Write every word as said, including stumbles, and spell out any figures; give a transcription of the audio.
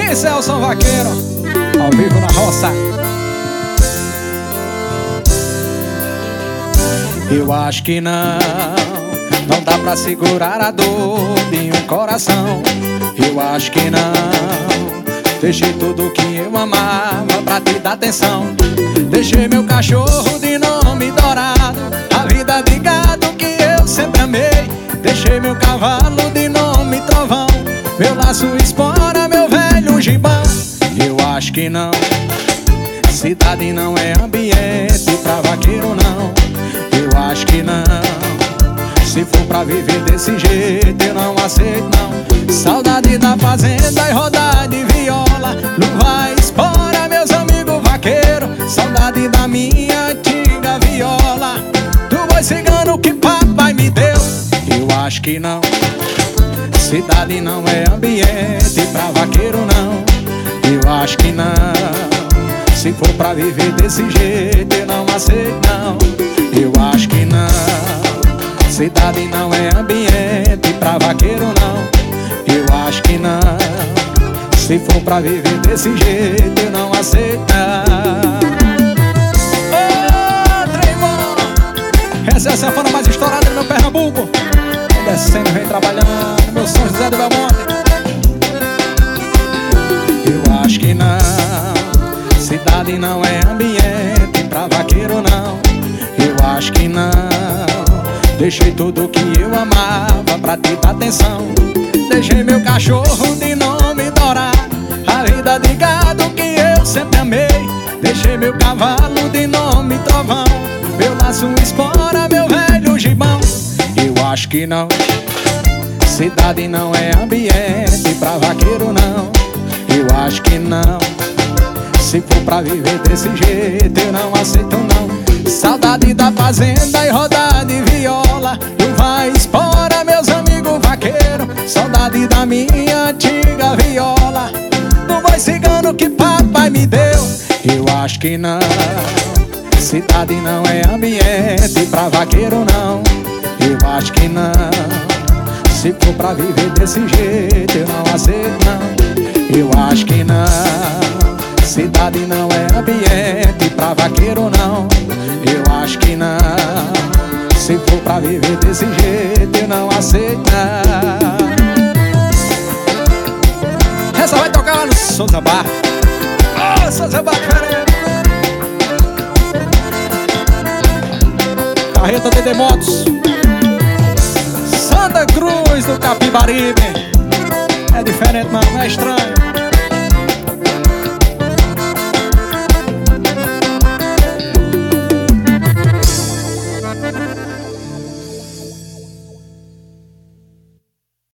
Esse é o São Vaqueiro, ao vivo na roça. Eu acho que não, não dá pra segurar a dor de um coração. Eu acho que não, deixei tudo que eu amava pra te dar atenção. Deixei meu cachorro de nome dourado, a vida de gado que eu sempre amei. Deixei meu cavalo de nome trovão, meu laço espora, meu velho gibão. Eu acho que não, cidade não é ambiente pra vaqueiro não. Eu acho que não, se for pra viver desse jeito eu não aceito não. Saudade da fazenda e rodar de viola, luva espora, meus amigos vaqueiros. Saudade da minha antiga viola, do boi cigano que papai me deu. Eu acho que não, cidade não é ambiente pra vaqueiro não. Eu acho que não, se for pra viver desse jeito eu não aceito não. Eu acho que não, cidade não é ambiente pra vaqueiro não. Eu acho que não, se for pra viver desse jeito eu não aceito não. Ô, Treimão, essa é a sanfona mais estourada do meu Pernambuco. Vem descendo, vem trabalhando, meu São José do Belmonte. Eu acho que não, cidade não é ambiente pra vaqueiro não. Eu acho que não, deixei tudo que eu amava pra te dar atenção. Deixei meu cachorro de nome dourado, a vida de gado que eu sempre amei. Deixei meu cavalo de nome trovão, meu laço espora, meu velho gibão. Eu acho que não, cidade não é ambiente pra vaqueiro não. Eu acho que não, se for pra viver desse jeito eu não aceito não. Saudade da fazenda e rodar de viola, luva espora, meus amigos vaqueiros. Saudade da minha antiga viola, do boi cigano que papai me deu. Eu acho que não, cidade não é ambiente pra vaqueiro não. Eu acho que não, se for pra viver desse jeito eu não aceito não. Eu acho que não, cidade não é ambiente pra vaqueiro não. Eu acho que não, se for pra viver desse jeito eu não aceito não. Essa vai tocar lá no Souza Bar. Oh, Souza Bar, cara. Carreta D D Motos, Santa Cruz do Capibaribe. É diferente não, não é estranho.